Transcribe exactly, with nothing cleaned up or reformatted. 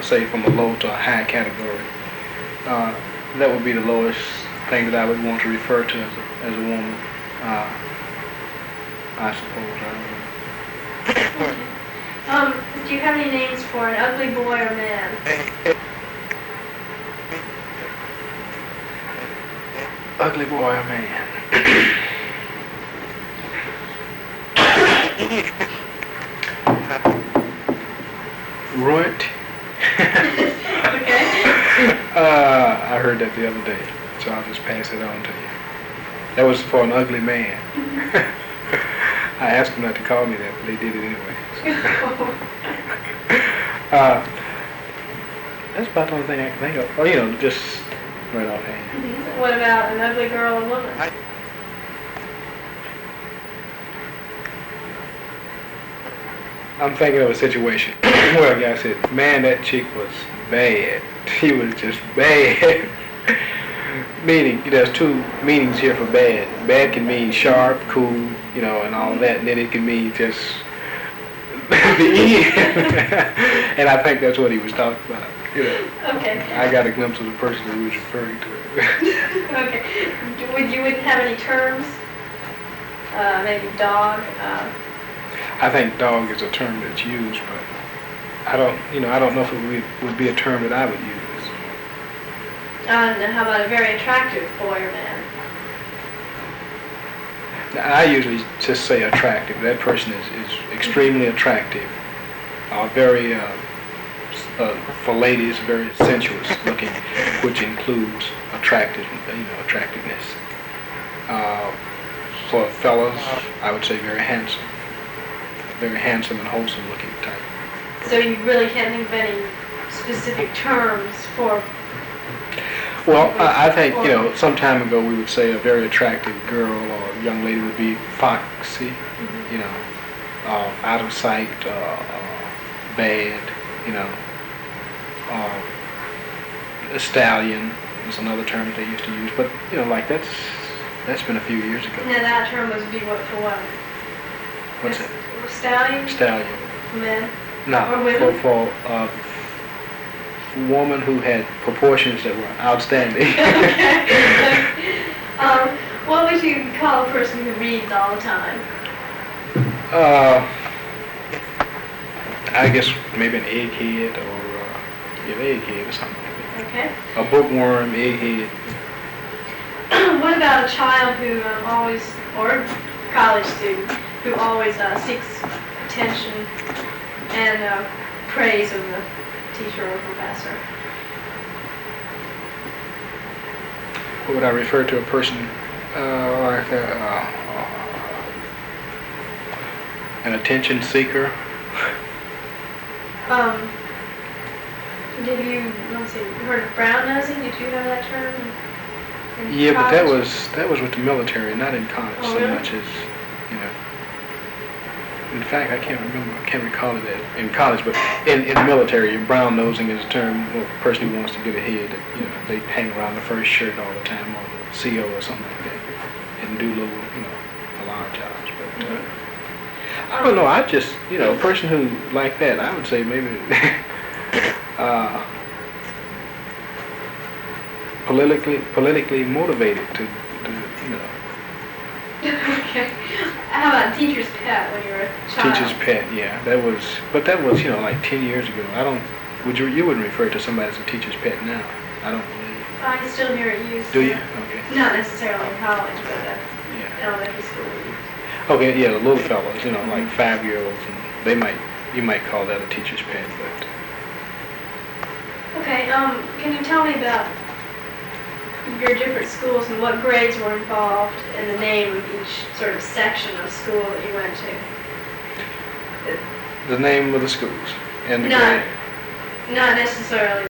say from a low to a high category. Uh, that would be the lowest thing that I would want to refer to as a, as a woman. Uh, I suppose. I don't know. Um, do you have any names for an ugly boy or man? Ugly boy or man? Runt. Okay. uh, I heard that the other day, so I'll just pass it on to you. That was for an ugly man. I asked them not to call me that, but they did it anyway. uh, that's about the only thing I can think of. Oh, you know, just right offhand. Mm-hmm. What about an ugly girl or woman? I I'm thinking of a situation where a guy said, man, that chick was bad. She was just bad. Meaning, there's two meanings here for bad. Bad can mean sharp, cool, you know, and all that, and then it can mean just the end. And I think that's what he was talking about. You know, okay. I got a glimpse of the person who was referring to it. Okay. Would you wouldn't have any terms? Uh, maybe dog. Uh, I think dog is a term that's used, but I don't, you know, I don't know if it would, would be a term that I would use. And how about a very attractive boy or man? Now, I usually just say attractive. That person is, is extremely attractive. Uh, very, uh, uh, for ladies, very sensuous looking, which includes attractive, you know, attractiveness. Uh, for fellas, I would say very handsome. Very handsome and wholesome looking type. So you really can't think of any specific terms for... Well, I, I think, you know, some time ago we would say a very attractive girl or young lady would be foxy, mm-hmm. you know, uh, out of sight, uh, uh, bad, you know. Uh, a stallion is another term that they used to use, but, you know, like that's that's been a few years ago. Now that term would be what for what? What's it? Stallion? Stallion. Men? No, or women? for, for uh, woman who had proportions that were outstanding. Okay. um, what would you call a person who reads all the time? Uh, I guess maybe an egghead or uh, yeah, an egghead or something like that. Okay. A bookworm, egghead. What about a child who um, always, or college student, who always uh, seeks attention and uh, praise of the teacher or professor? What would I refer to a person uh, like a, uh, an attention seeker? Um, did you, let's see, you heard of brown nosing? Did you have that term? In Yeah, college? but that was that was with the military, not in college Oh, so really? much as, you know. In fact, I can't remember, I can't recall it as in college, but in, in the military, brown nosing is a term for a person who wants to get ahead. That, you know, they hang around the first shirt all the time, or the C O or something like that, and do little, you know, alarm jobs. But uh, I don't know. I just, you know, a person who like that, I would say maybe uh, politically politically motivated to, to you know. Okay. How about teacher's pet when you were a child? Teacher's pet, yeah, that was, but that was, you know, like ten years ago. I don't, would you, you wouldn't refer to somebody as a teacher's pet now, I don't believe. I still hear it used. Do you? Okay. Not necessarily in college, but uh, Yeah. elementary school. Okay, yeah, the little fellows, you know, like five-year-olds, and they might, you might call that a teacher's pet, but. Okay, um, can you tell me about your different schools and what grades were involved and the name of each sort of section of school that you went to? The name of the schools and the Not, grade. not necessarily